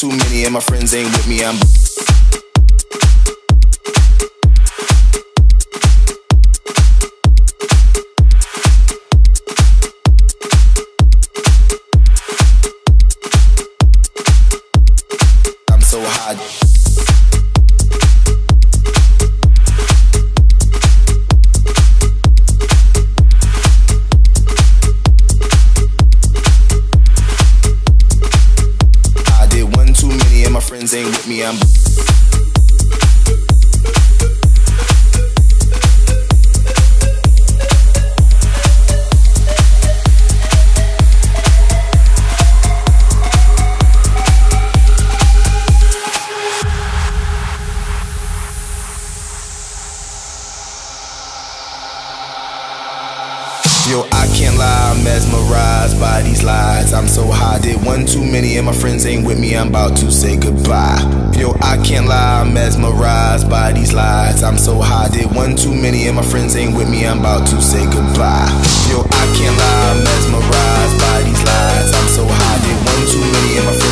too many and my friends ain't with me. I'm so hot. My friends ain't with me, Yo, I can't lie, I'm mesmerized by these lies. I'm so high, did one too many and my friends ain't with me, I'm about to say goodbye. Yo, I can't lie, I'm mesmerized by these lies. I'm so high, did one too many and my friends ain't with me, I'm about to say goodbye. Yo, I can't lie, I'm mesmerized by these lies. I'm so high, did one too many and my